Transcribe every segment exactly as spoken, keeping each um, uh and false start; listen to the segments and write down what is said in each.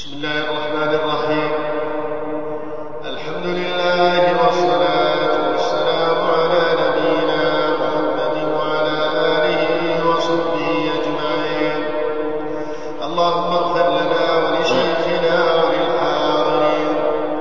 بسم الله الرحمن الرحيم. الحمد لله والصلاة والسلام على نبينا محمد وعلى آله وصحبه أجمعين. اللهم اغفر لنا ولشيخنا وللحاضرين.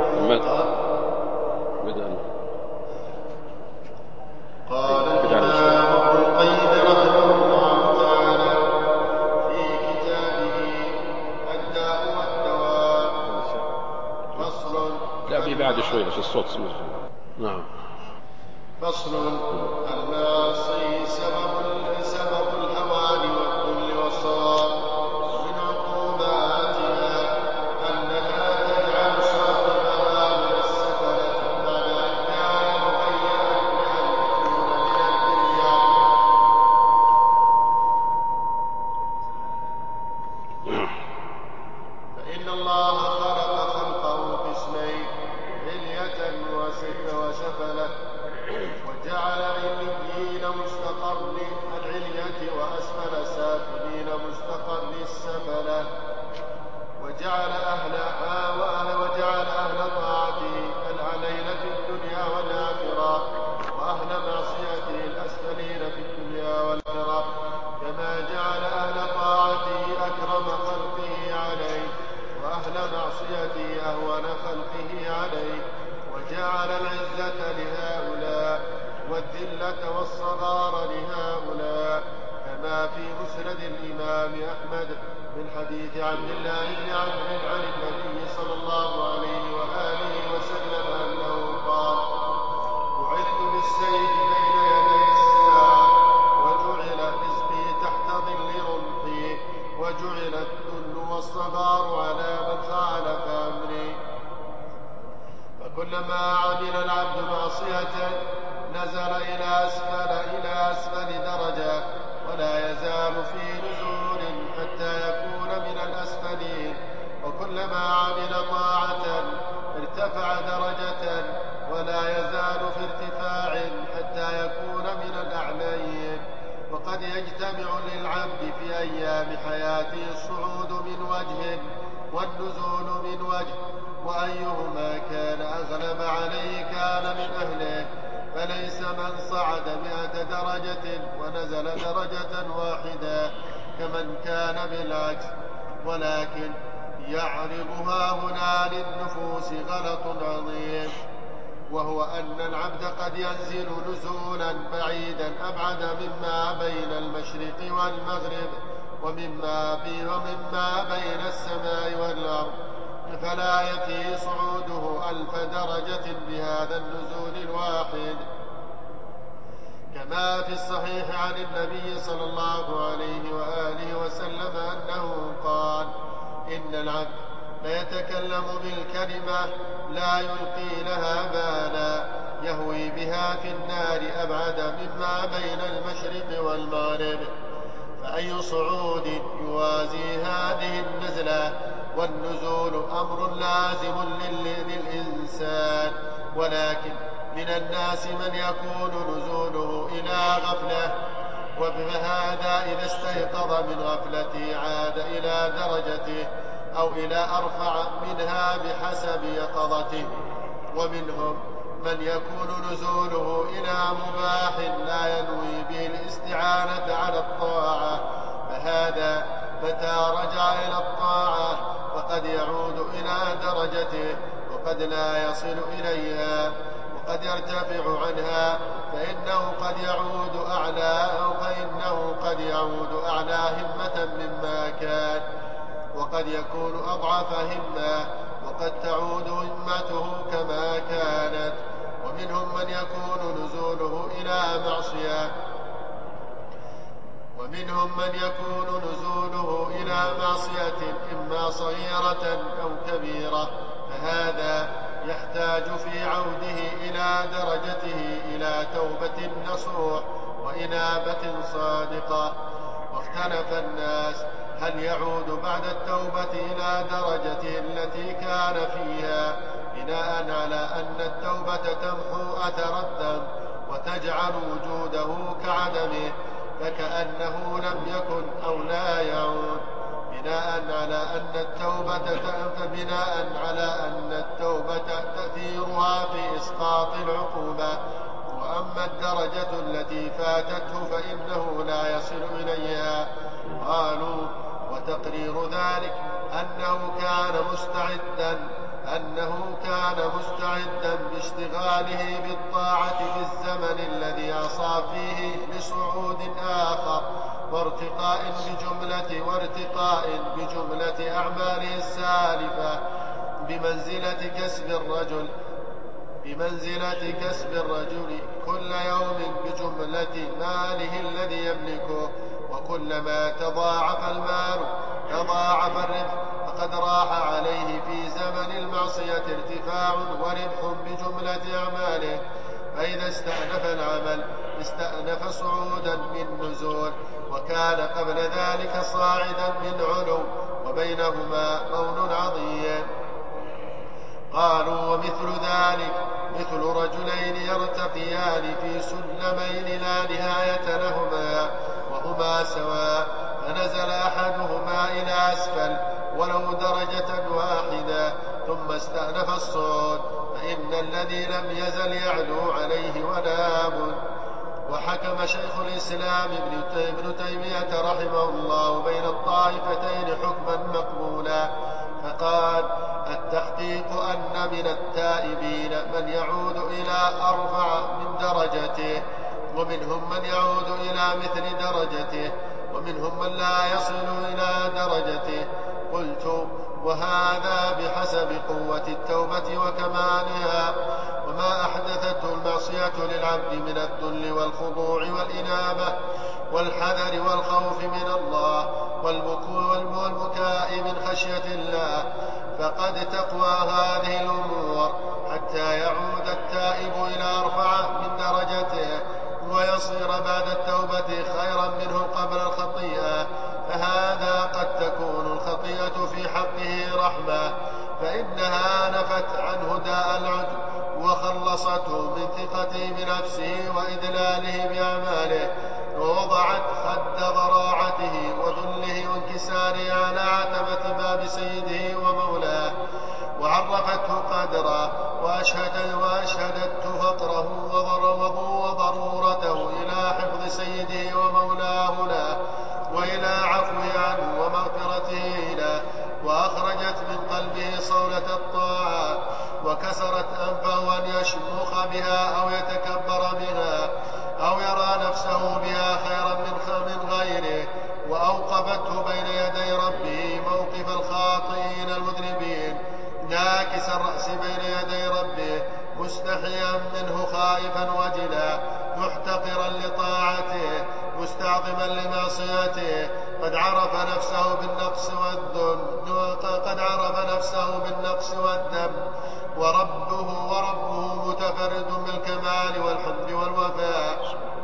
قال الإمام ابن القيم رحمه الله تعالى في كتابه الداء والدواء فصل. لا بي بعد شوي بس الصوت سمع. نعم. فصل. المعاصي سبب سبب الهوان والذل والصواب، ومن عقوباتها أنها تجعل صاحبها من السفلة بعد أن كان مهيئا لأن يكون من البرية. فإن الله خلق خلقه قسمين، علية وسفلة، وجعل عليين مستقر العلية وأسفل سافلين مستقر السفلة، وجعل أهلها وأهل وجعل أهل طاعته الأعلين في الدنيا والآخرة، وأهل معصيته الأسفلين في الدنيا والآخرة، كما جعل أهل طاعته أكرم خلقه عليه وأهل معصيته أهون خلقه عليه، وجعل العزة لهؤلاء والذلة والصغار لهؤلاء، كما في مسند الإمام أحمد من حديث عبد الله بن عمرو عن النبي صلى الله عليه وآله وسلم أنه قال: بعثت بالسيف بين يدي الساعة، وجعل رزقي تحت ظل رمحي، وجعل الذل والصغار على من خالف أمري. فكلما عمل العبد معصية نزل إلى أسفل إلى أسفل درجة، ولا يزال في نزول حتى يكون من الأسفلين، وكلما عمل طاعة ارتفع درجة، ولا يزال في ارتفاع حتى يكون من الأعلين. وقد يجتمع للعبد في أيام حياته الصعود من وجه والنزول من وجه، وأيهما كان أغلب عليه كان من أهله، فليس من صعد مئة درجة ونزل درجة واحدة كمن كان بالعكس، ولكن يعرضها هنا للنفوس غلط عظيم، وهو أن العبد قد ينزل نزولا بعيدا أبعد مما بين المشرق والمغرب ومما ومما بين السماء والأرض، فلا يفي صعوده ألف درجة بهذا النزول الواحد. كما في الصحيح عن النبي صلى الله عليه وآله وسلم أنه قال: إن العبد ليتكلم بالكلمة لا يلقي لها بالا، يهوي بها في النار أبعد مما بين المشرق والمغرب. فأي صعود يوازي هذه النزلة والنزول أمر لازم للإنسان، ولكن من الناس من يكون نزوله إلى غفلة، وبهذا إذا استيقظ من غفلته عاد إلى درجته أو إلى أرفع منها بحسب يقظته. ومنهم من يكون نزوله إلى مباح لا ينوي به الاستعانة على الطاعة، فهذا متى رجع إلى الطاعة فقد يعود إلى درجته، وقد لا يصل إليها، وقد يرتفع عنها، فإنه قد يعود أعلى أو فإنه قد يعود أعلى همة مما كان، وقد يكون أضعف همة، وقد تعود همته كما كانت. ومنهم من يكون نزوله إلى معصية ومنهم من يكون نزوله إلى معصية إما صغيرة أو كبيرة، فهذا يحتاج في عوده إلى درجته إلى توبة نصوح وإنابة صادقة. واختلف الناس هل يعود بعد التوبة إلى درجته التي كان فيها، بناء على أن التوبة تمحو أثر الذنب وتجعل وجوده كعدمه، فكأنه لم يكن أو لا يعود، فبناء على أن التوبة فبناء على أن التوبة تأثيرها في إسقاط العقوبة، وأما الدرجة التي فاتته فإنه لا يصل إليها. قالوا: وتقرير ذلك أنه كان مستعدا أنه كان مستعدا باشتغاله بالطاعة في الزمن الذي عصى فيه لصعود آخر وارتقاء بجملة وارتقاء بجملة أعماله السالفة بمنزلة كسب الرجل بمنزلة كسب الرجل كل يوم بجملة ماله الذي يملكه، وكلما تضاعف المال تضاعف الربح، فقد راح عليه في زمن المعصية ارتفاع وربح بجملة أعماله، فإذا استأنف العمل استأنف صعودا من نزول، وكان قبل ذلك صاعدا من علو، وبينهما بون عظيم. قالوا: ومثل ذلك مثل رجلين يرتقيان في سلمين لا نهاية لهما وهما سواء، فنزل أحدهما إلى أسفل ولو درجة واحدة ثم استأنف الصعود، فإن الذي لم يزل يعلو عليه ولا بد. وحكم شيخ الإسلام ابن تيمية رحمه الله بين الطائفتين حكما مقبولا، فقال: التحقيق أن من التائبين من يعود إلى أرفع من درجته، ومنهم من يعود إلى مثل درجته، ومنهم من لا يصل إلى درجته. قلت: وهذا بحسب قوة التوبة وكمالها، وما أحدثته المعصية للعبد من الذل والخضوع والإنابة والحذر والخوف من الله والبكاء من خشية الله، فقد تقوى هذه الأمور حتى يعود التائب إلى أرفع من درجته ويصير بعد التوبة خيرا منه قبل الخطيئة، فهذا قد تكون الخطيئة في حقه رحمة، فإنها نفت عنه داء العجب وخلصته من ثقته بنفسه وإذلاله بأعماله، ووضعت خد ضراعته وذله وانكساره على عتبة باب سيده ومولاه، وعرفته قدره وأشهدت وأشهدته فقره وضرورته إلى حفظ سيده ومولاه له وإلى عفوه عنه ومغفرته له، وأخرجت من قلبه صولة الطاعة، وكسرت أنفه أن يشمخ بها أو يتكبر بها أو يرى نفسه بها خيرا من غيره، وأوقفته بين يدي ربه موقف الخاطئين المذنبين، ناكس الرأس بين يدي ربه مستحيا منه خائفا وجلا، محتقرا لطاعته مستعظما لمعصيته، قد عرف نفسه بالنقص والذم قد عرف نفسه بالنقص والذم وربه وربه متفرد بالكمال والحمد والوفاء،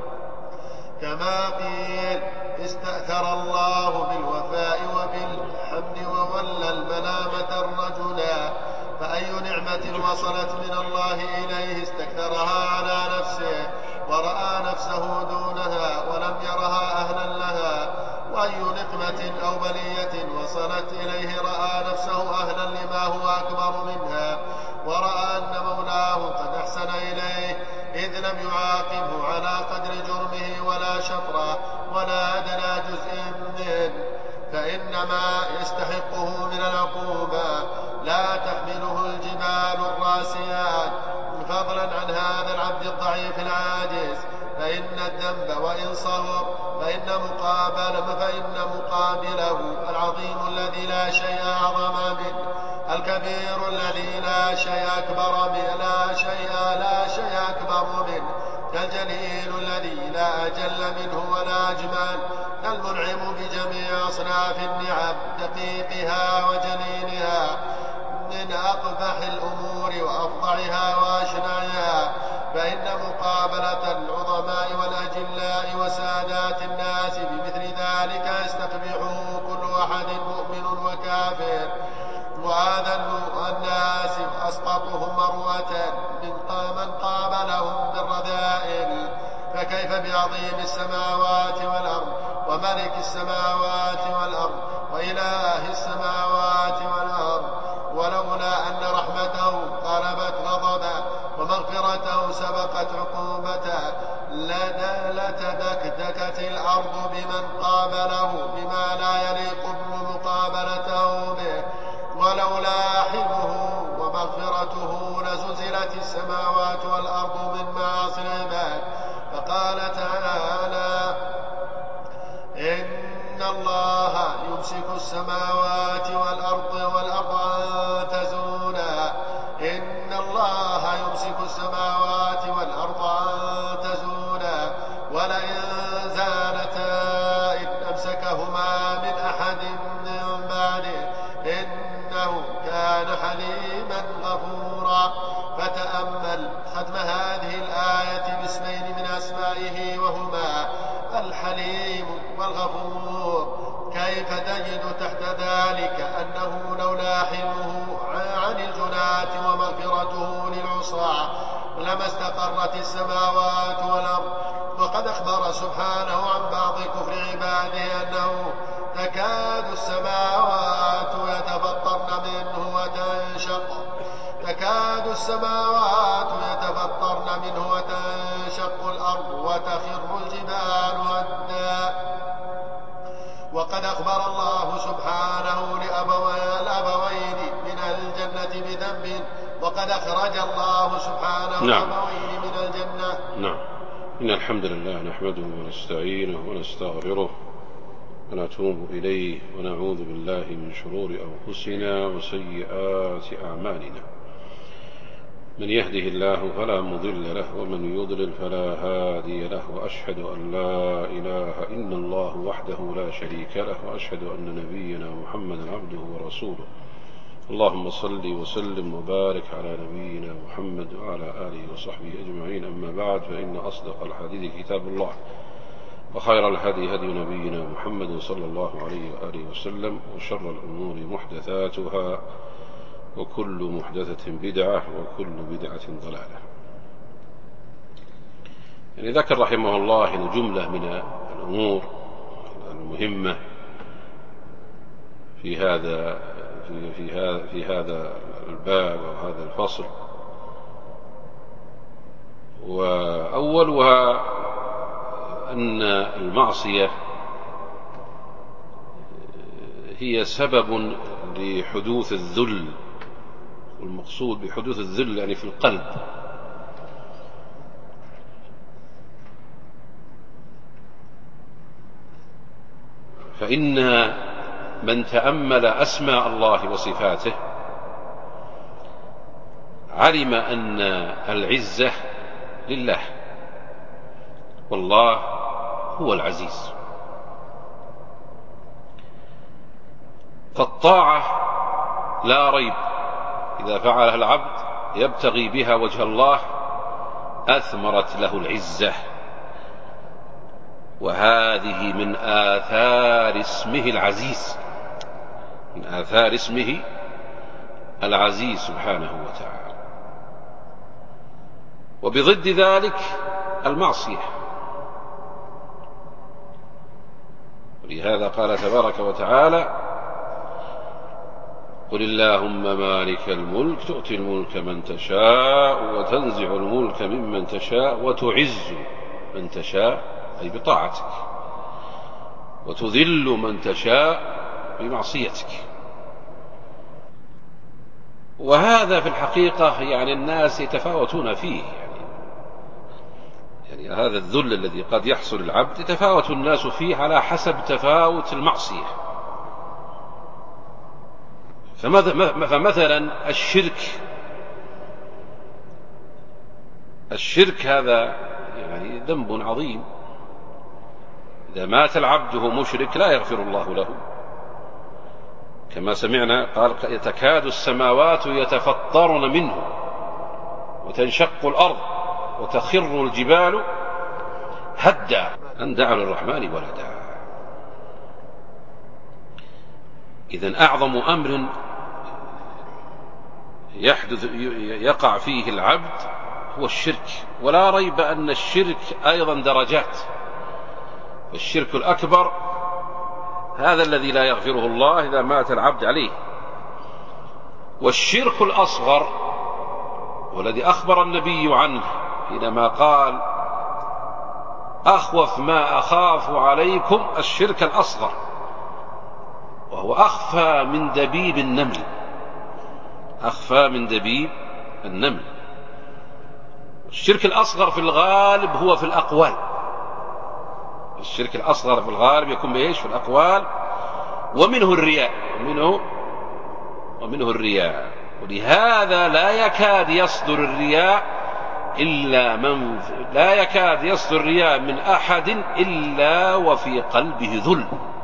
كما قيل: استأثر الله بالوفاء وبالحمد وولى الملامة الرجلا، فأي نعمة وصلت من الله إليه استكثرها على نفسه ورأى نفسه دونها ولم يرها أهلا لها، وأي نقمة أو بلية وصلت إليه رأى نفسه أهلا لما هو أكبر منها، ورأى أن مولاه قد أحسن إليه إذ لم يعاقبه على قدر جرمه ولا شطرا ولا أدنى جزء منه، فإنما يستحقه من العقوبة لا تحمله الجبال الراسيات، فضلا عن هذا العبد الضعيف العاجز، فإن الذنب وإن صغر فإن مقابله, فإن مقابله العظيم الذي لا شيء أعظم منه، الكبير الذي لا شيء أكبر منه لا شيء لا شيء أكبر منه، كالجليل الذي لا أجل منه ولا أجمل، كالمنعم بجميع أصناف النعم دقيقها وجليلها من أقبح الأمور وأفضعها وأشنعها، فإن مقابلة العظماء والأجلاء وسادات الناس بمثل ذلك يستقبحه كل أحد مؤمن وكافر، وأذل الناس أسقطهم مروة من قابلهم بالرذائل، فكيف بعظيم السماوات والأرض وملك السماوات والأرض وإله السماوات والأرض، ولولا أن رحمته غلبت غضبا ومغفرته سبقت عقوبته لتدكدكت الأرض بمن قابله بما لا يليق بمقابلته به، ولولا حلمه ومغفرته لزلزلت السماوات والأرض من معاصي العباد. فقال تعالى: إن الله يمسك السماوات والأرض والأرض أن تزولا إن الله يمسك السماوات والأرض أن تزولا ولئن زالتا إن أمسكهما من أحد من بعده إنه كان حليما غفورا. فتأمل ختم هذه الآية باسمين من أسمائه وهما الحليم والغفور، كيف تجد تحت ذلك أنه لولا حلمه عن الجناة ومغفرته للعصاة لما استقرت السماوات والأرض. وقد أخبر سبحانه عن بعض كفر عباده أنه تكاد السماوات يتفطرن منه وتنشق تكاد السماوات يتفطرن منه وتنشق الأرض وتخر الجبال هدا. وقد أخبر الله سبحانه الأبوين من الجنة بذنب وقد أخرج الله سبحانه نعم. الأبوين من الجنة. نعم. إن الحمد لله نحمده ونستعينه ونستغفره ونتوب إليه ونعوذ بالله من شرور أنفسنا وسيئات أعمالنا، من يهده الله فلا مضل له ومن يضلل فلا هادي له، وأشهد أن لا إله إلا الله وحده لا شريك له، وأشهد أن نبينا محمدا عبده ورسوله. اللهم صل وسلم وبارك على نبينا محمد وعلى آله وصحبه أجمعين. أما بعد، فإن أصدق الحديث كتاب الله، وخير الهدي هدي نبينا محمد صلى الله عليه وآله وسلم، وشر الأمور محدثاتها، وكل محدثة بدعة، وكل بدعة ضلالة. يعني ذكر رحمه الله جملة من الأمور المهمة في هذا في في هذا في هذا الباب أو هذا الفصل، وأولها أن المعصية هي سبب لحدوث الذل، والمقصود بحدوث الذل يعني في القلب. فإن من تأمل أسماء الله وصفاته علم أن العزة لله، والله هو العزيز. فالطاعة لا ريب إذا فعلها العبد يبتغي بها وجه الله أثمرت له العزة، وهذه من آثار اسمه العزيز، من آثار اسمه العزيز سبحانه وتعالى. وبضد ذلك المعصية، ولهذا قال تبارك وتعالى: قل اللهم مالك الملك تؤتي الملك من تشاء وتنزع الملك ممن تشاء وتعز من تشاء أي بطاعتك، وتذل من تشاء بمعصيتك. وهذا في الحقيقة يعني الناس يتفاوتون فيه، يعني, يعني هذا الذل الذي قد يحصل العبد يتفاوت الناس فيه على حسب تفاوت المعصية. فمثلا الشرك الشرك هذا يعني ذنب عظيم، إذا مات العبد وهو مشرك لا يغفر الله له، كما سمعنا قال: تكاد السماوات يتفطرن منه وتنشق الأرض وتخر الجبال هدا أن دعوا للرحمن ولدا. إذن أعظم أمر يحدث يقع فيه العبد هو الشرك، ولا ريب أن الشرك أيضا درجات. الشرك الأكبر هذا الذي لا يغفره الله إذا مات العبد عليه. والشرك الأصغر والذي أخبر النبي عنه حينما قال أخوف ما أخاف عليكم الشرك الأصغر، وهو أخفى من دبيب النمل، أخفى من دبيب النمل. الشرك الأصغر في الغالب هو في الأقوال، الشرك الأصغر في الغالب يكون بإيش؟ في الأقوال، ومنه الرياء، ومنه ومنه الرياء. ولهذا لا يكاد يصدر الرياء إلا من لا يكاد يصدر الرياء من أحد إلا وفي قلبه ذل،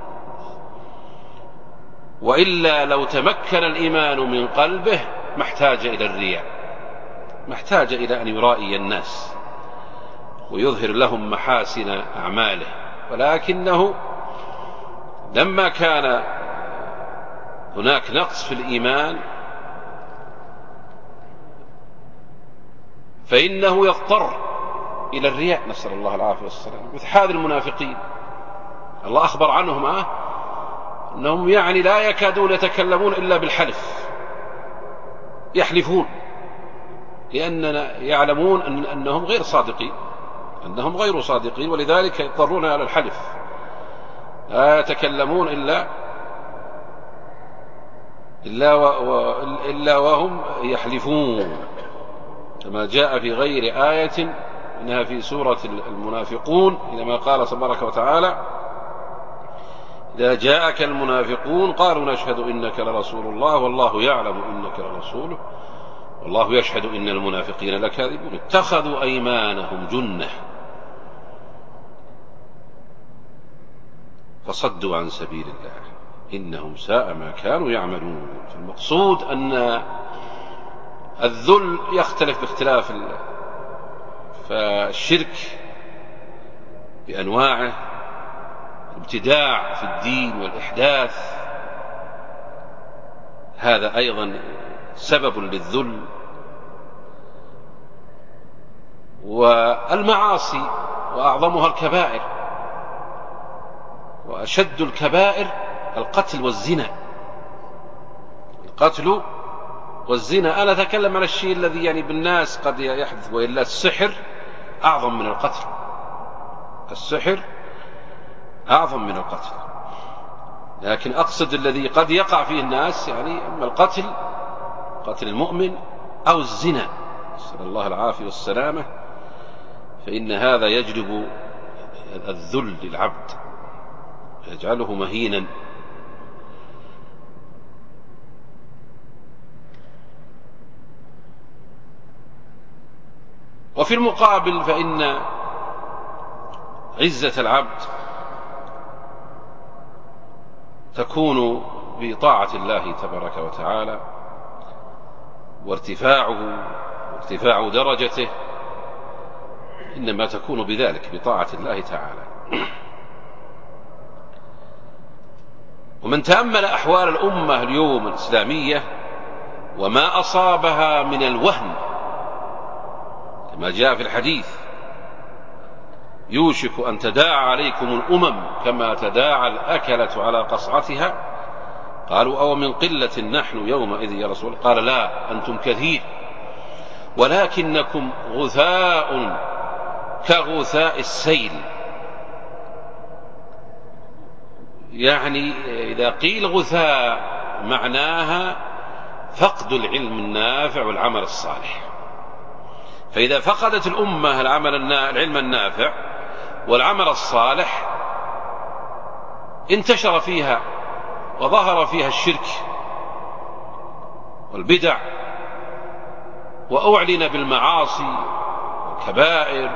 وإلا لو تمكن الإيمان من قلبه ما احتاج إلى الرياء، ما احتاج إلى أن يرائي الناس ويظهر لهم محاسن أعماله. ولكنه لما كان هناك نقص في الإيمان فإنه يضطر إلى الرياء، نسأل الله العافية والسلام. مثل هذه المنافقين الله أخبر عنهم آه أنهم يعني لا يكادون يتكلمون إلا بالحلف، يحلفون لأننا يعلمون أن أنهم غير صادقين، أنهم غير صادقين، ولذلك يضطرون على الحلف، لا يتكلمون إلا إلا, و... إلا وهم يحلفون، كما جاء في غير آية إنها في سورة المنافقون حينما قال تبارك وتعالى إذا جاءك المنافقون قالوا نشهد إنك لرسول الله والله يعلم إنك لرسوله والله يشهد إن المنافقين لكاذبون اتخذوا أيمانهم جنة فصدوا عن سبيل الله إنهم ساء ما كانوا يعملون. فالمقصود أن الذل يختلف باختلاف فالشرك بأنواعه، الابتداع في الدين والإحداث هذا أيضا سبب للذل. والمعاصي وأعظمها الكبائر، وأشد الكبائر القتل والزنا، القتل والزنا. أنا أتكلم عن الشيء الذي يعني بالناس قد يحدث، وإلا السحر أعظم من القتل، السحر أعظم من القتل. لكن أقصد الذي قد يقع فيه الناس، يعني أما القتل، قتل المؤمن، أو الزنا نسأل الله العافية والسلامة، فإن هذا يجلب الذل للعبد، يجعله مهينا. وفي المقابل فإن عزة العبد تكون بطاعة الله تبارك وتعالى، وارتفاعه وارتفاع درجته إنما تكون بذلك، بطاعة الله تعالى. ومن تأمل أحوال الأمة اليوم الإسلامية وما أصابها من الوهن كما جاء في الحديث يوشك أن تداعى عليكم الأمم كما تداعى الأكلة على قصعتها، قالوا أو من قلة نحن يومئذ يا رسول الله؟ قال لا أنتم كثير ولكنكم غثاء كغثاء السيل. يعني إذا قيل غثاء معناها فقد العلم النافع والعمل الصالح، فإذا فقدت الأمة العمل العلم النافع والعمل الصالح انتشر فيها وظهر فيها الشرك والبدع، وأعلن بالمعاصي والكبائر.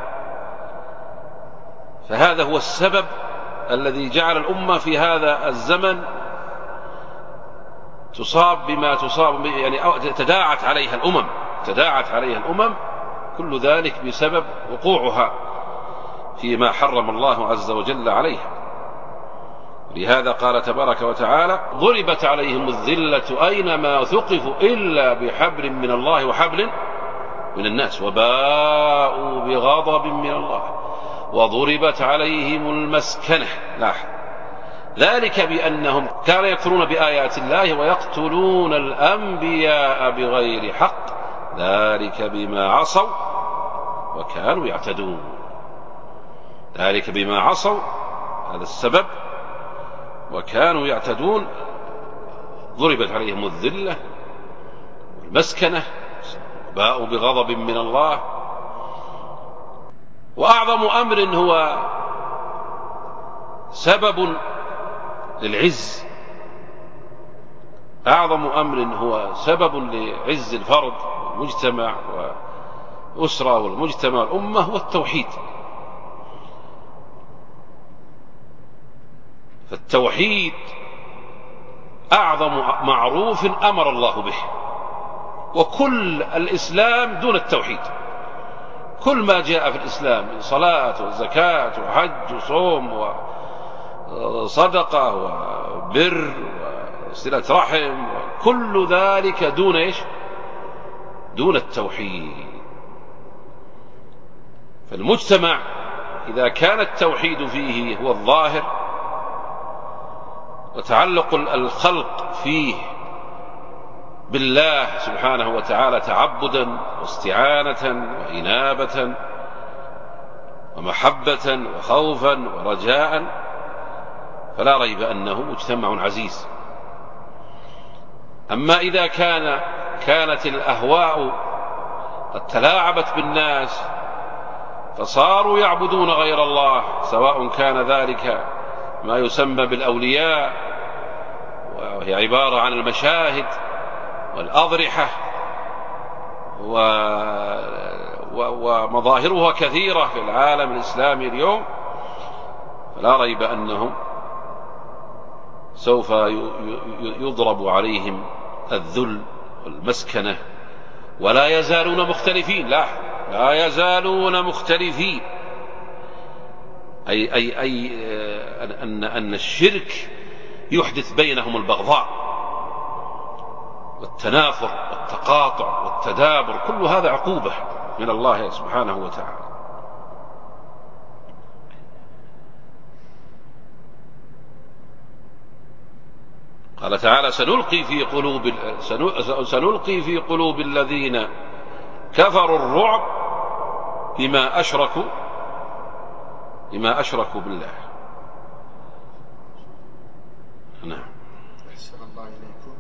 فهذا هو السبب الذي جعل الأمة في هذا الزمن تصاب بما تصاب، يعني تداعت عليها الأمم تداعت عليها الأمم كل ذلك بسبب وقوعها فيما حرم الله عز وجل عليها. لهذا قال تبارك وتعالى ضربت عليهم الذلة أينما ثقفوا إلا بحبل من الله وحبل من الناس وباءوا بغضب من الله وضربت عليهم المسكنة. لاحظ ذلك بأنهم كانوا يكفرون بآيات الله ويقتلون الأنبياء بغير حق، ذلك بما عصوا وكانوا يعتدون. ذلك بما عصوا، هذا السبب، وكانوا يعتدون. ضربت عليهم الذلة والمسكنة وباءوا بغضب من الله. وأعظم أمر هو سبب للعز، أعظم أمر هو سبب لعز الفرد والمجتمع والأسرة والمجتمع والأمة هو التوحيد. فالتوحيد أعظم معروف أمر الله به، وكل الإسلام دون التوحيد. كل ما جاء في الإسلام من صلاة وزكاة وحج وصوم وصدقة وبر وصلة رحم، كل ذلك دون إيش؟ دون التوحيد. فالمجتمع إذا كان التوحيد فيه هو الظاهر وتعلق الخلق فيه بالله سبحانه وتعالى تعبدا واستعانة وإنابة ومحبة وخوفا ورجاء، فلا ريب أنه مجتمع عزيز. أما إذا كان كانت الأهواء قد تلاعبت بالناس فصاروا يعبدون غير الله، سواء كان ذلك ما يسمى بالأولياء وهي عبارة عن المشاهد والأضرحة ومظاهرها كثيرة في العالم الإسلامي اليوم، فلا ريب أنهم سوف يضرب عليهم الذل والمسكنة، ولا يزالون مختلفين. لا لا يزالون مختلفين، أي, أي, أي أن, أن الشرك يحدث بينهم البغضاء والتنافر والتقاطع والتدابر، كل هذا عقوبة من الله سبحانه وتعالى. قال تعالى: سنلقي في قلوب سنلقي في قلوب الذين كفروا الرعب بما أشركوا بما أشركوا بالله. نعم. أحسن الله إليكم.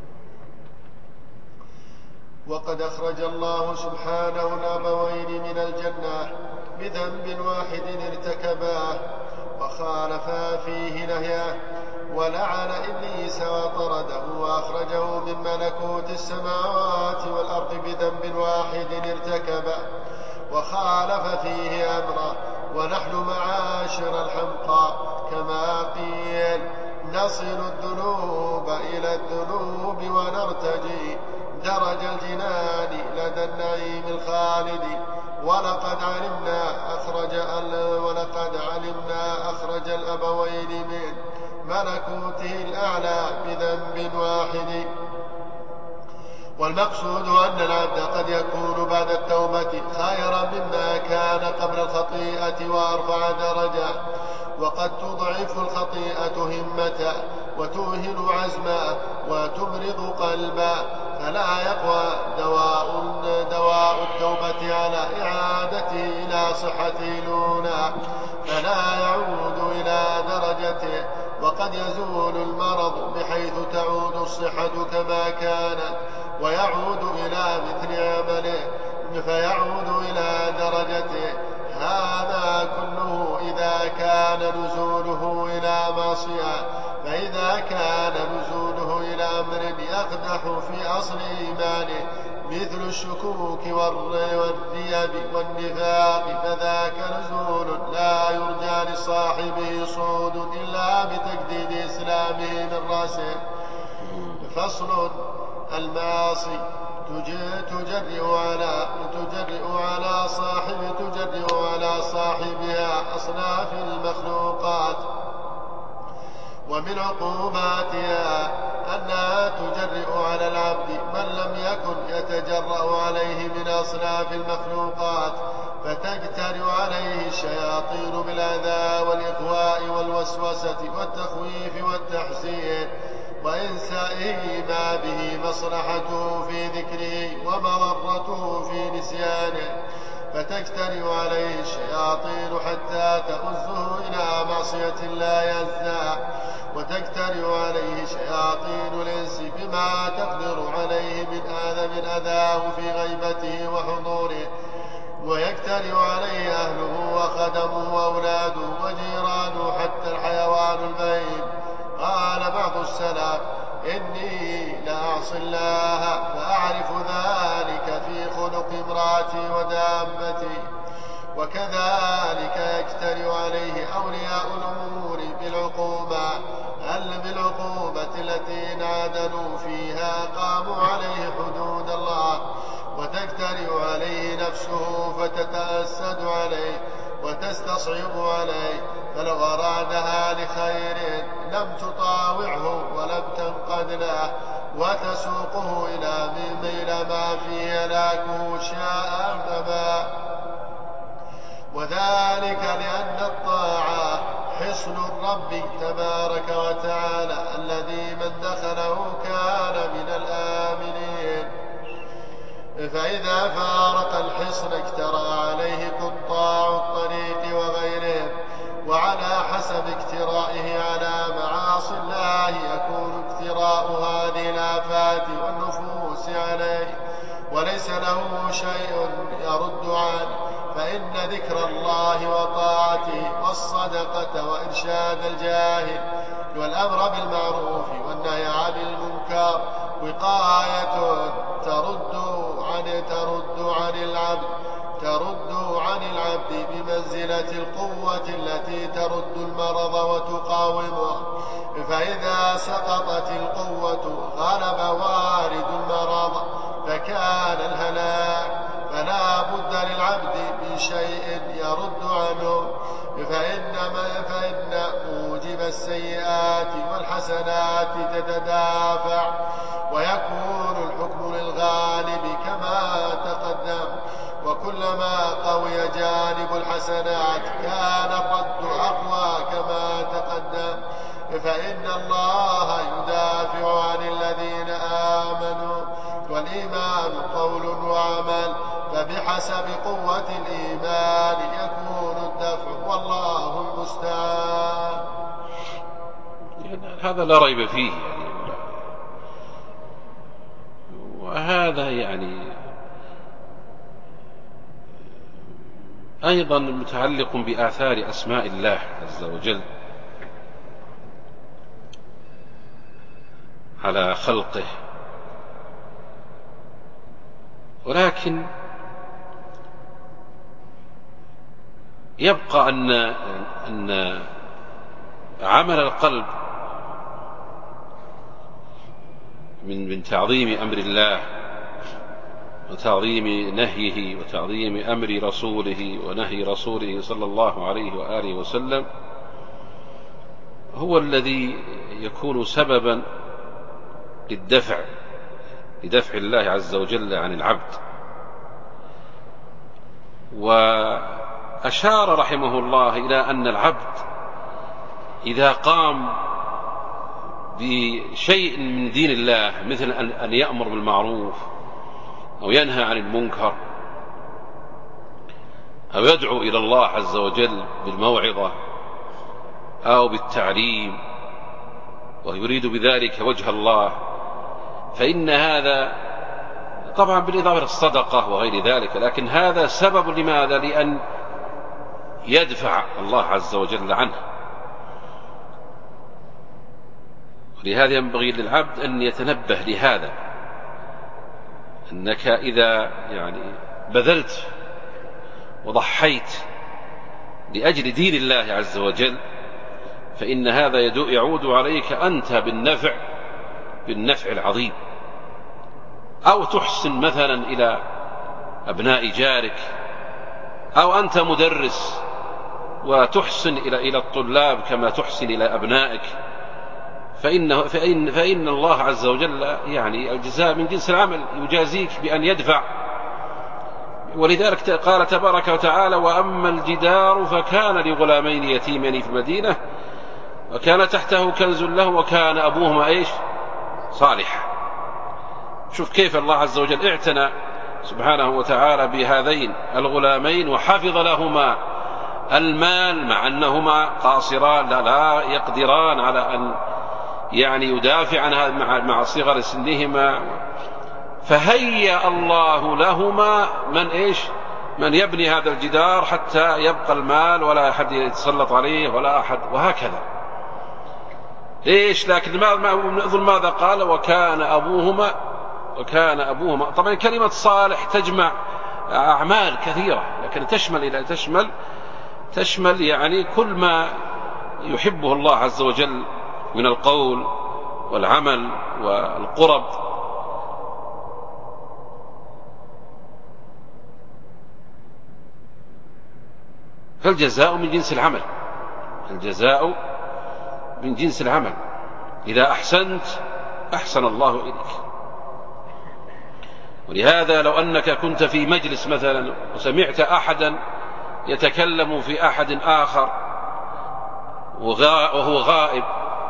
وقد أخرج الله سبحانه الأبوين من الجنة بذنب واحد ارتكباه وخالفا فيه نهيه، ولعن إبليس وطرده وأخرجه من ملكوت السماوات والأرض بذنب واحد ارتكبه وخالف فيه أمره. ونحن معاشر الحمقى كما قيل نصل الذنوب إلى الذنوب ونرتجي درج الجنان لدى النعيم الخالد. ولقد علمنا أخرج ولقد علمنا أخرج الأبوين من ملكوته الأعلى بذنب واحد. والمقصود أن العبد قد يكون بعد التوبة خيرا مما كان قبل الخطيئة وأرفع درجة، وقد تضعف الخطيئة همته وتوهن عزمه وتمرض قلبه، فلا يقوى دواء, دواء التوبة على إعادته إلى صحته الأولى، فلا يعود إلى درجته. وقد يزول المرض بحيث تعود الصحة كما كانت ويعود إلى مثل عمله فيعود إلى درجته. هذا كله إذا كان نزوله إلى معصية، فإذا كان نزوله إلى أمر يقدح في أصل إيمانه مثل الشكوك والريب والنفاق فذاك نزول لا يرجى لصاحبه صعود إلا بتجديد إسلامه من رأسه. فصل: المعاصي تجرئ على تجرئ على صاحب تجرئ على صاحبها أصناف المخلوقات، ومن عقوباتها أنها تجرئ على العبد من لم يكن يتجرأ عليه من أصناف المخلوقات، فتجترئ عليه الشياطين بالأذى والإغواء والوسوسة والتخويف والتحزين وإنسائه ما به مصلحته في ذكره ومضرته في نسيانه، فتجترئ عليه الشياطين حتى تؤزه إلى معصية لا يزدى، وتجترئ عليه شياطين الإنس بما تقدر عليه من آذى من أذاه في غيبته وحضوره، ويجترئ عليه أهله وخدمه وأولاده وجيرانه حتى الحيوان البهيم. قال بعض السلف: إني لأعصي الله فأعرف ذلك في خلق امرأتي ودابتي. وكذلك يجترئ عليه أولياء الأمور بالعقوبة بالعقوبة التي إن عدلوا فيها قاموا عليه حدود الله، وتجترئ عليه نفسه فتتأسد عليه وتستصعب عليه، فلو أرادها لخير لم تطاوعه ولم تنقد له وتسوقه إلى ميل ما فيه هلاكه شاء أم أبى، وذلك لأن الطاعة حصن الرب تبارك وتعالى الذي من دخله كان من الآمنين، فإذا فارق الحصن اجترأ عليه قطاع الطريق وغيرهم، وعلى حسب اجترائه على معاصي الله يكون اجتراء هذه الآفات والنفوس عليه، وليس له شيء يرد عنه، فإن ذكر الله وطاعته والصدقة وإرشاد الجاهل والأمر بالمعروف والنهي عن المنكر وقاية ترد عن ترد عن العبد ترد عن العبد بمنزلة القوة التي ترد المرض وتقاومه، فإذا سقطت القوة غلب وارد المرض فكان الهلاك، فلا بد للعبد من شيء يرد عنه، فإن, فإن موجب السيئات والحسنات تتدافع، ويكون الحكم للغالب كما تقدم، وكلما قوي جانب الحسنات كان الرد أقوى كما تقدم، فإن الله يدافع عن الذين آمنوا، والإيمان قول وعمل، فبحسب قوة الإيمان يكون الدفع، والله المستعان. هذا لا ريب فيه يعني، وهذا يعني أيضا متعلق بآثار أسماء الله عز وجل على خلقه، ولكن يبقى أن أن عمل القلب من من تعظيم أمر الله وتعظيم نهيه وتعظيم أمر رسوله ونهي رسوله صلى الله عليه وآله وسلم هو الذي يكون سببا للدفع لدفع الله عز وجل عن العبد. وأشار رحمه الله إلى أن العبد إذا قام بشيء من دين الله مثل أن يأمر بالمعروف أو ينهى عن المنكر أو يدعو إلى الله عز وجل بالموعظة أو بالتعليم ويريد بذلك وجه الله، فإن هذا طبعا بالإضافة للصدقة وغير ذلك، لكن هذا سبب لماذا؟ لأن يدفع الله عز وجل عنه. ولهذا ينبغي للعبد أن يتنبه لهذا، أنك إذا يعني بذلت وضحيت لأجل دين الله عز وجل فإن هذا يعود عليك أنت بالنفع بالنفع العظيم. أو تحسن مثلا إلى أبناء جارك، أو أنت مدرس وتحسن إلى إلى الطلاب كما تحسن إلى أبنائك، فإن, فإن, فإن الله عز وجل يعني الجزاء من جنس العمل يجازيك بأن يدفع ولذلك قال تبارك وتعالى: وأما الجدار فكان لغلامين يتيمين في المدينة وكان تحته كنز له وكان أبوهما إيش؟ صالح. شوف كيف الله عز وجل اعتنى سبحانه وتعالى بهذين الغلامين وحفظ لهما المال، مع أنهما قاصران لا, لا يقدران على أن يعني يدافع عنها مع صغر سنهما، فهيأ الله لهما من إيش؟ من يبني هذا الجدار حتى يبقى المال ولا أحد يتسلط عليه ولا أحد، وهكذا. ليش؟ لكن ماذا قال؟ وكان أبوهما وكان أبوهما طبعا كلمة صالح تجمع أعمال كثيرة، لكن تشمل إلى تشمل تشمل يعني كل ما يحبه الله عز وجل من القول والعمل والقرب. فالجزاء من جنس العمل، الجزاء من جنس العمل. إذا أحسنت أحسن الله إليك. ولهذا لو أنك كنت في مجلس مثلا وسمعت أحدا يتكلم في أحد آخر وهو غائب،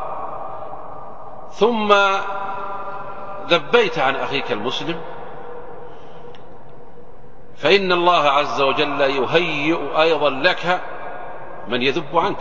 ثم ذبيت عن أخيك المسلم، فإن الله عز وجل يهيئ أيضا لك من يذب عنك،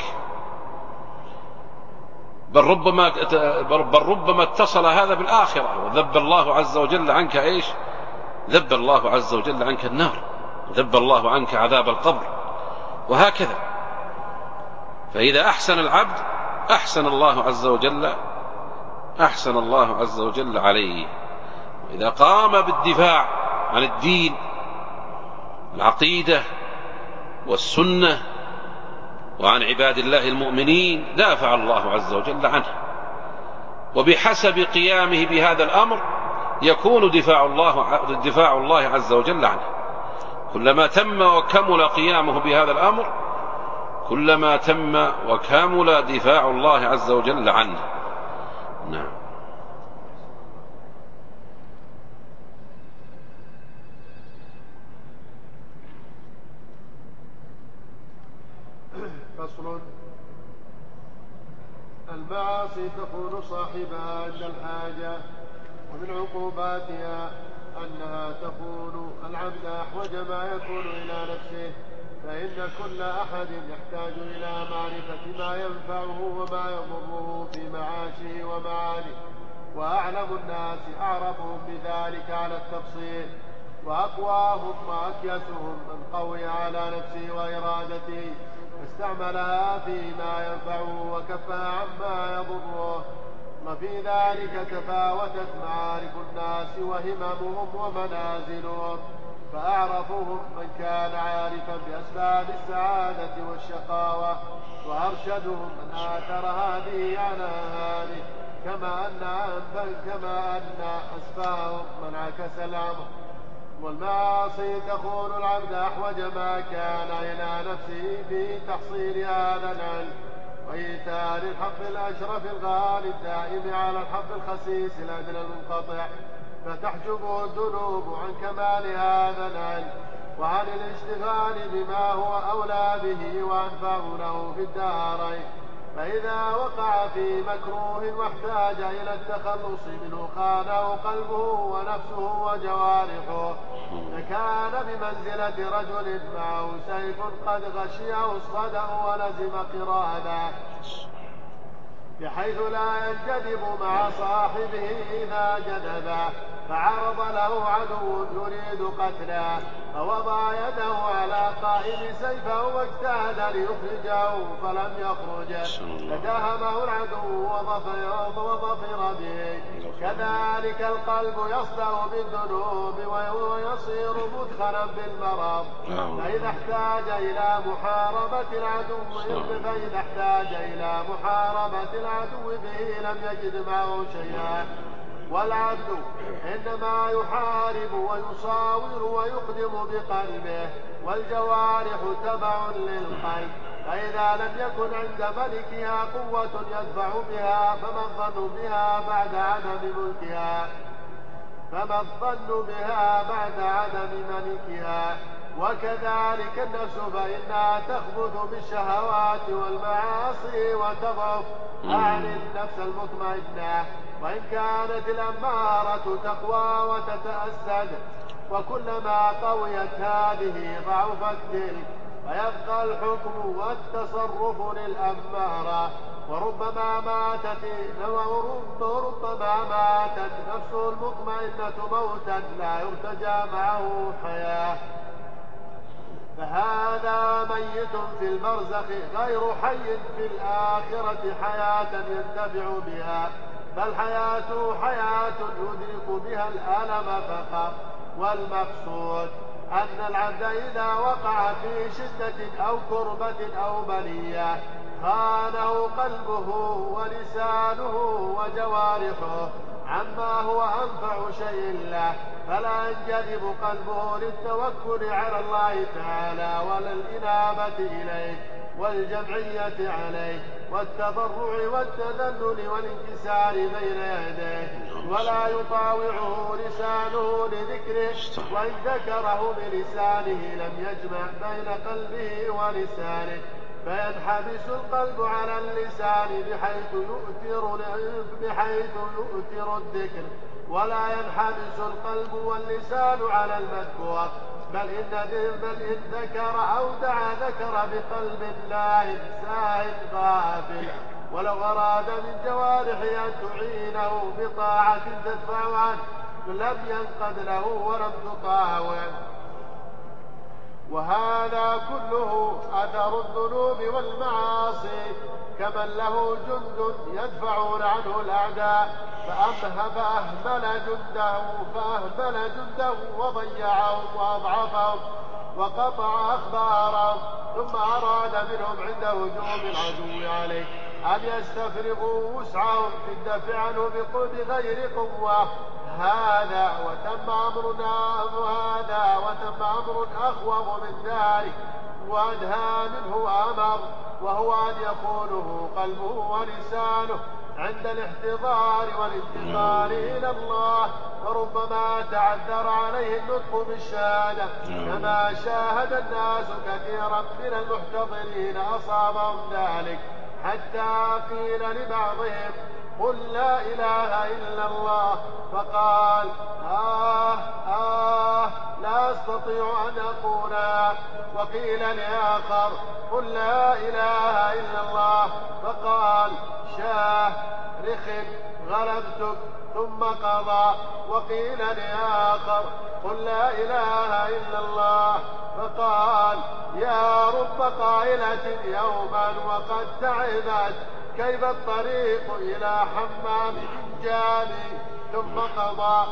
بل ربما, بل ربما اتصل هذا بالآخرة، وذب الله عز وجل عنك إيش؟ ذب الله عز وجل عنك النار، ذب الله عنك عذاب القبر، وهكذا. فإذا أحسن العبد أحسن الله عز وجل أحسن الله عز وجل عليه. وإذا قام بالدفاع عن الدين العقيدة والسنة وعن عباد الله المؤمنين دافع الله عز وجل عنه، وبحسب قيامه بهذا الأمر يكون دفاع الله, دفاع الله عز وجل عنه. كلما تم وكمل قيامه بهذا الأمر كلما تم وكمل دفاع الله عز وجل عنه. نعم. فصل: المعاصي تكون صاحبها عند الحاجة، ومن عقوباتها أنها تكون العبد أحوج ما يكون إلى نفسه، فإن كل أحد يحتاج إلى معرفة ما ينفعه وما يضره في معاشه ومعاده، وأعلم الناس أعرفهم بذلك على التفصيل، وأقواهم وأكيسهم من قوي على نفسه وإرادته فاستعملها فيما ينفعه وكفها عما يضره. وفي ذلك تفاوتت معارف الناس وهممهم ومنازلهم، فأعرفهم من كان عارفا بأسباب السعادة والشقاوة، وأرشدهم من آثر هذه على هذه، كما أن كما أن أسفاهم من عكس الأمر. والمعاصي تخون العبد أحوج ما كان إلى نفسه في تحصيل هذا العلم وإيثار الحق الأشرف الغالي الدائم على الحق الخسيس الأدنى المنقطع، فتحجبه الذنوب عن كمال هذا العلم وعن الاشتغال بما هو أولى به وأنفع له في الدارين. فإذا وقع في مكروه واحتاج إلى التخلص منه خانه قلبه ونفسه وجوارحه، فكان بمنزلة رجل معه سيف قد غشيه الصدأ ولزم قراده، بحيث لا ينجذب مع صاحبه إذا جذبه، فعرض له عدو يريد قتله فوضع يده على قائم سيفه واجتهد ليخرجه فلم يخرج، فداهمه العدو وظفر, وظفر به. كذلك القلب يصدع بالذنوب ويصير مدخلا بالمرض، فإذا احتاج إلى محاربة العدو فإذا احتاج إلى محاربة العدو به لم يجد معه شيئا. والعبد إنما يحارب ويصاور ويقدم بقلبه، والجوارح تبع للقلب، فإذا لم يكن عند ملكها قوة يدفع بها فما الظن بها بعد عدم ملكها فما الظن بها بعد عدم ملكها وكذلك النفس فإنها تخبث بالشهوات والمعاصي وتضعف، أعني النفس المطمئنة، وإن كانت الأمارة تقوى وتتأسد، وكلما قويت هذه ضعفت تلك، فيبقى الحكم والتصرف للأمارة. وربما ماتت وربما ماتت نفسه المطمئنة موتا لا يرتجى معه حياة، فهذا ميت في البرزخ غير حي في الآخرة حياة ينتفع بها، بل حياته حياة يدرك بها الألم فقط. والمقصود أن العبد إذا وقع في شدة أو كربة أو بلية خانه قلبه ولسانه وجوارحه عما هو أنفع شيء له، فلا ينجذب قلبه للتوكل على الله تعالى ولا الإنابة إليه والجمعية عليه والتضرع والتذلل والانكسار بين يديه، ولا يطاوعه لسانه لذكره، وإن ذكره بلسانه لم يجمع بين قلبه ولسانه، فينحبس القلب على اللسان بحيث يؤثر, بحيث يؤثر الذكر، ولا ينحبس القلب واللسان على المذكور، بل إن, بل إن ذكر أو دعا ذكر بقلب لاهٍ ساهٍ غافل، ولو أراد من جوارحه أن تعينه بطاعة تدفع عنه لم ينقد له ولم تطاوع. وهذا كله أثر الذنوب والمعاصي، كمن له جند يدفعون عنه الأعداء فأهمل جنده فأهمل جنده وضيعهم وأضعفهم وقطع أخبارهم، ثم أراد منهم عند هجوم العدو عليه أن يستفرغوا وسعهم في الدفع عنه بغير قوة. هذا وتم أمرنا هذا وتم أمر أخوف من ذلك وأنهى منه وأمر، وهو أن يخونه قلبه ولسانه عند الاحتضار والانتقال إلى الله، وربما تعذر عليه النطق بالشهادة، كما شاهد الناس كثيرا من المحتضرين أصابهم ذلك، حتى قيل لبعضهم قل لا إله إلا الله، فقال آه آه لا أستطيع أن أقولها. وقيل لآخر قل لا إله إلا الله، فقال شاه رخل غلبتك، ثم قضى. وقيل لآخر قل لا إله إلا الله، فقال يا رب قائلة يوما وقد تعبت، كيف الطريق إلى حمام جامي، ثم قضى.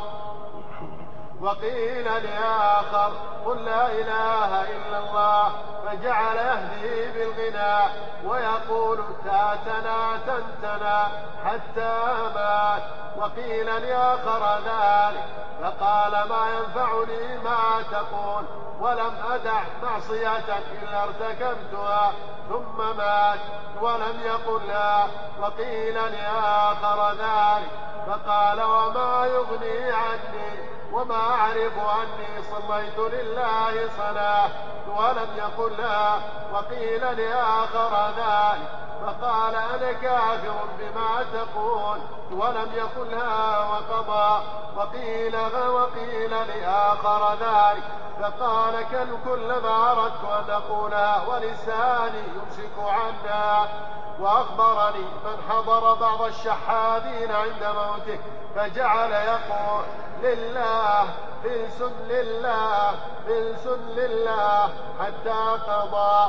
وقيل لآخر قل لا إله إلا الله، فجعل يهدي بالغناء ويقول تاتنا تنتنا حتى مات. وقيل لآخر ذلك فقال ما ينفعني ما تقول، ولم أدع معصية إلا ارتكبتها، ثم مات ولم يقل لا. وقيل لآخر ذلك فقال وما يغني عني وما أعرف أني صليت لله صلاة، ولم يقل لا. وقيل لآخر ذلك فقال أنا كافر بما تقول، ولم يقلها وقضى. وقيل وقيل لآخر ذلك فقال كلما أردت أن أقولها ولساني يمسك عنها. وأخبرني من حضر بعض الشحاذين عند موته فجعل يقول لله فلس لله فلس لله حتى قضى.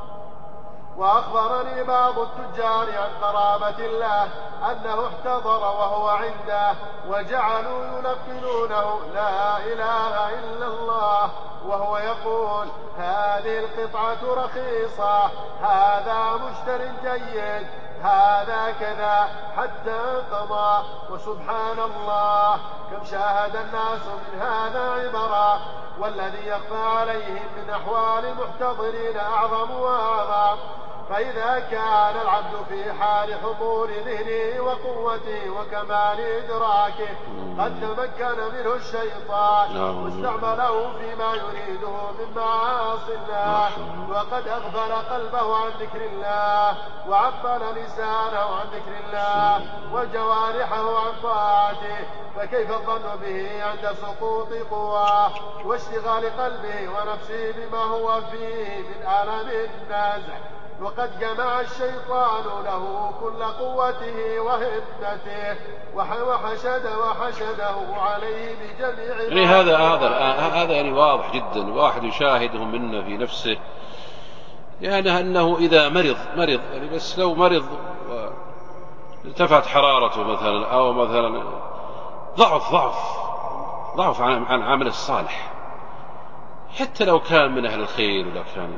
وأخبرني بعض التجار عن قرابة الله أنه احتضر وهو عنده وجعلوا يلقنونه لا إله إلا الله، وهو يقول هذه القطعة رخيصة، هذا مشتر جيد، هذا كذا، حتى قضى. وسبحان الله كم شاهد الناس من هذا عبرا، والذي يخفى عليهم من أحوال المحتضرين أعظم وأعظم. فإذا كان العبد في حال حضور ذهنه وقوته وكمال إدراكه قد تمكن منه الشيطان واستعمله فيما يريده من معاصي الله، وقد أغفل قلبه عن ذكر الله وعطل لسانه عن ذكر الله وجوارحه عن طاعته، فكيف الظن به عند سقوط قواه واشتغال قلبه ونفسه بما هو فيه من آلام النازع، وقد جمع الشيطان له كل قوته وهمته وحشد وحشده عليه بجميع يعني هذا هذا هذا يعني واضح جدا، واحد يشاهده منا في نفسه، يعني أنه إذا مرض مرض يعني بس لو مرض ارتفعت حرارته مثلا أو مثلا ضعف ضعف ضعف عن عن عمل الصالح، حتى لو كان من أهل الخير ولا كان،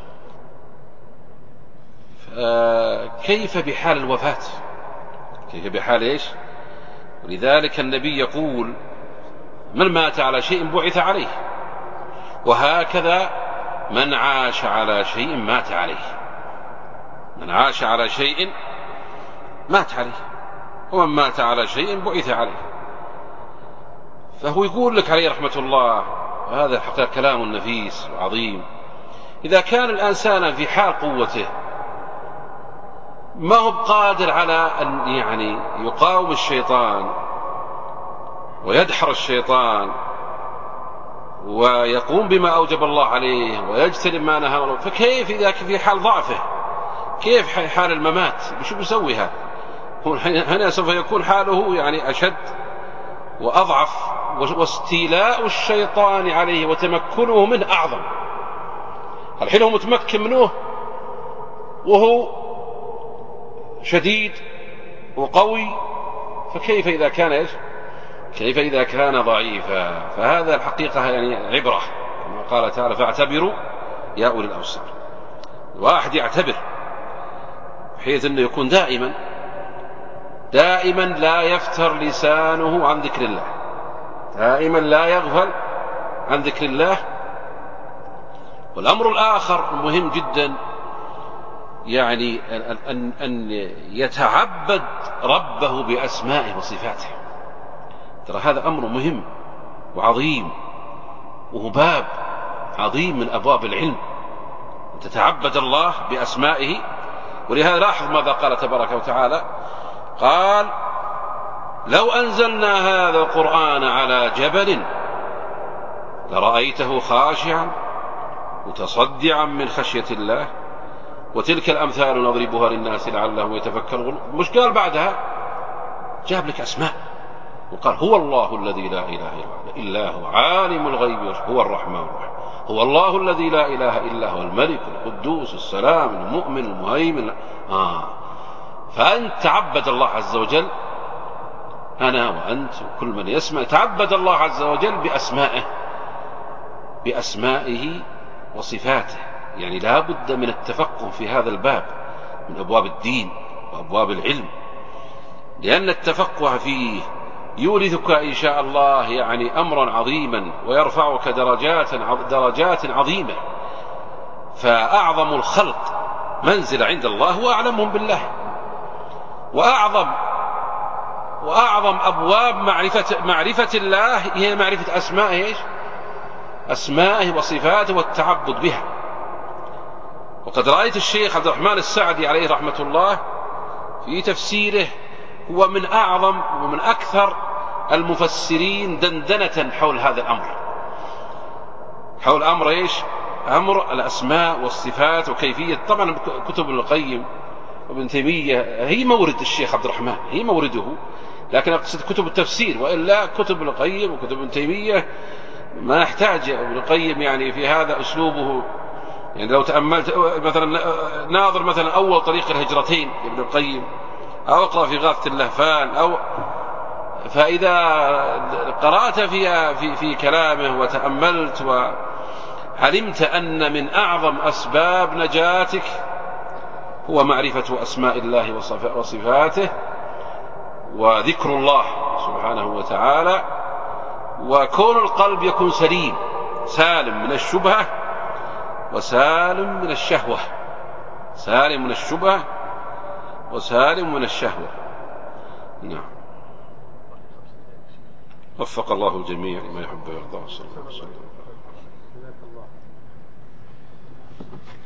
كيف بحال الوفاة؟ كيف بحال إيش؟ ولذلك النبي يقول: من مات على شيء بعث عليه، وهكذا من عاش على شيء مات عليه. من عاش على شيء مات عليه، ومن مات على شيء بعث عليه. فهو يقول لك عليه رحمة الله، وهذا الحقيقة كلام نفيس وعظيم، إذا كان الإنسان في حال قوته ما هو قادر على أن يعني يقاوم الشيطان ويدحر الشيطان ويقوم بما أوجب الله عليه ويجتنب ما نهى الله، فكيف إذا في حال ضعفه؟ كيف حال الممات؟ شو بيسوي هذا؟ هنا سوف يكون حاله يعني أشد وأضعف، واستيلاء الشيطان عليه وتمكنه منه أعظم. الحين هو متمكن منه وهو شديد وقوي، فكيف إذا كان إيش؟ كيف إذا كان ضعيفا؟ فهذا الحقيقة يعني عبرة، كما قال تعالى: فاعتبروا يا أولي الأبصار. الواحد يعتبر بحيث أنه يكون دائما دائما لا يفتر لسانه عن ذكر الله، دائما لا يغفل عن ذكر الله. والأمر الآخر المهم جدا يعني أن, أن يتعبد ربه بأسمائه وصفاته. ترى هذا أمر مهم وعظيم، وهو باب عظيم من أبواب العلم، أن تتعبد الله بأسمائه. ولهذا لاحظ ماذا قال تبارك وتعالى: قال: لو أنزلنا هذا القرآن على جبل لرأيته خاشعا متصدعا من خشية الله وتلك الأمثال نضربها للناس لعلهم يتفكرون. مش قال بعدها؟ جاب لك أسماء وقال: هو الله الذي لا إله إلا هو عالم الغيب، هو الرحمن الرحيم، هو الله الذي لا إله إلا هو الملك القدوس السلام المؤمن المهيمن. آه فأنت تعبد الله عز وجل، أنا وأنت وكل من يسمع تعبد الله عز وجل بأسمائه بأسمائه وصفاته. يعني لا بد من التفقه في هذا الباب من أبواب الدين وأبواب العلم، لأن التفقه فيه يورثك إن شاء الله يعني أمرا عظيما ويرفعك درجات درجات عظيمة. فأعظم الخلق منزل عند الله هو أعلمهم بالله، وأعظم وأعظم أبواب معرفة معرفة الله هي معرفة أسمائه إيش؟ أسمائه وصفاته والتعبد بها. وقد رأيت الشيخ عبد الرحمن السعدي عليه رحمة الله في تفسيره هو من أعظم ومن أكثر المفسرين دندنة حول هذا الأمر، حول أمر إيش؟ أمر الأسماء والصفات وكيفية. طبعا كتب ابن القيم وابن تيمية هي مورد الشيخ عبد الرحمن، هي مورده، لكن أقصد كتب التفسير، وإلا كتب ابن القيم وكتب ابن تيمية ما يحتاج. ابن القيم يعني في هذا أسلوبه، يعني لو تأملت مثلا ناظر مثلا أول طريق الهجرتين ابن القيم، أو اقرأ في غاثة اللهفان، أو فإذا قرأت في, في, في كلامه وتأملت وعلمت أن من أعظم أسباب نجاتك هو معرفة أسماء الله وصفاته وذكر الله سبحانه وتعالى، وكون القلب يكون سليم سالم من الشبهة وسالم من الشهوة، سالم من الشبهة وسالم من الشهوة. نعم. وفق الله الجميع لما يحب ويرضى. صلى الله عليه وسلم.